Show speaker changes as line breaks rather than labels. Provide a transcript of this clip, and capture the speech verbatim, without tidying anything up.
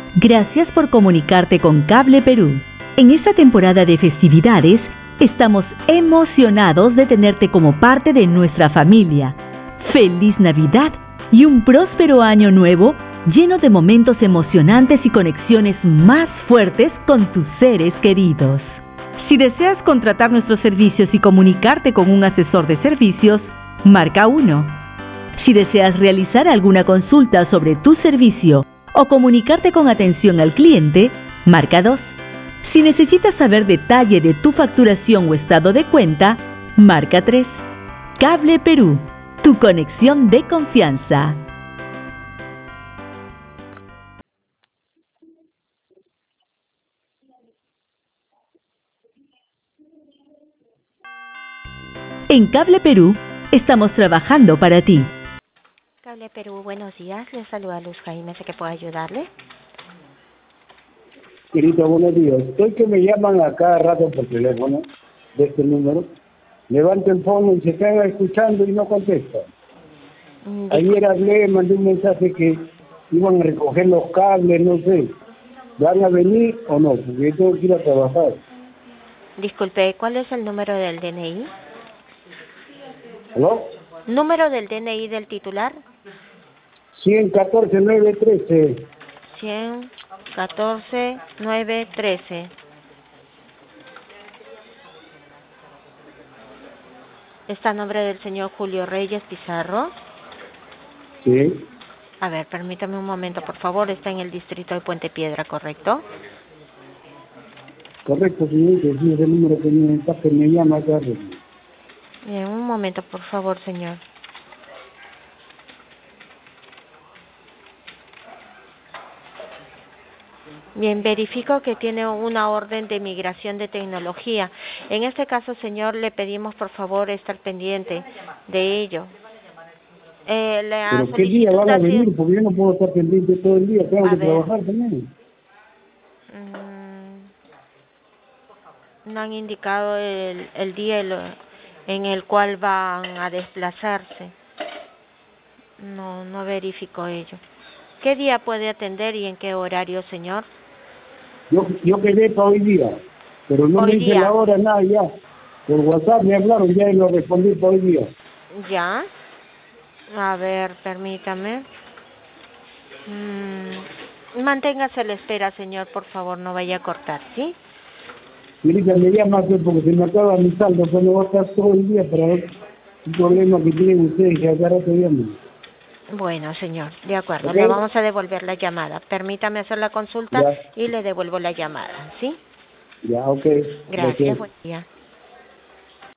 Gracias por comunicarte con Cable Perú. En esta temporada de festividades, estamos emocionados de tenerte como parte de nuestra familia. ¡Feliz Navidad y un próspero año nuevo lleno de momentos emocionantes y conexiones más fuertes con tus seres queridos! Si deseas contratar nuestros servicios y comunicarte con un asesor de servicios, marca uno. Si deseas realizar alguna consulta sobre tu servicio o comunicarte con atención al cliente, marca dos. Si necesitas saber detalle de tu facturación o estado de cuenta, marca tres. Cable Perú, tu conexión de confianza. En Cable Perú, estamos trabajando para ti.
Cable Perú, buenos días. Les saluda Luz Jaime, ¿sé que puedo ayudarle?
Querido, buenos días. Estoy que me llaman a cada rato por teléfono de este número. Levanto el fono y se están escuchando y no contestan. Mm, Ayer hablé, mandé un mensaje que iban a recoger los cables, no sé. ¿Van a venir o no? Porque yo tengo que ir a trabajar.
Disculpe, ¿cuál es el número del D N I?
¿Aló?
¿Número del D N I del titular?
ciento catorce, nueve trece.
ciento catorce, nueve trece. ¿Está a nombre del señor Julio Reyes Pizarro?
Sí.
A ver, permítame un momento, por favor. Está en el distrito de Puente Piedra, ¿correcto?
Correcto, señorita. Sí, es el número que me, que me llama acá.
Bien, un momento, por favor, señor. Bien, verifico que tiene una orden de migración de tecnología. En este caso, señor, le pedimos por favor estar pendiente de ello. Eh, la
¿Pero qué día van a venir? Porque yo no puedo estar pendiente todo el día, tengo
a
que
ver.
trabajar también.
Mm, no han indicado el, el día en el cual van a desplazarse. No, no verifico ello. ¿Qué día puede atender y en qué horario, señor?
Yo, yo quedé para hoy día, pero no
hoy
me dice
día.
la hora, nada ya. Por WhatsApp me hablaron ya y lo respondí para hoy día.
¿Ya? A ver, permítame. Mm, manténgase a la espera, señor, por favor, no vaya a cortar, ¿sí?
Mirita, me llama porque se me acaba mi saldo, pero no va a estar todo el día para ver un problema que tienen ustedes que acá rato llaman.
Bueno, señor, de acuerdo,
¿Okay?
le vamos a devolver la llamada. Permítame hacer la consulta
Ya.
y le devuelvo la llamada, ¿sí?
Ya, ok.
Gracias, buen día.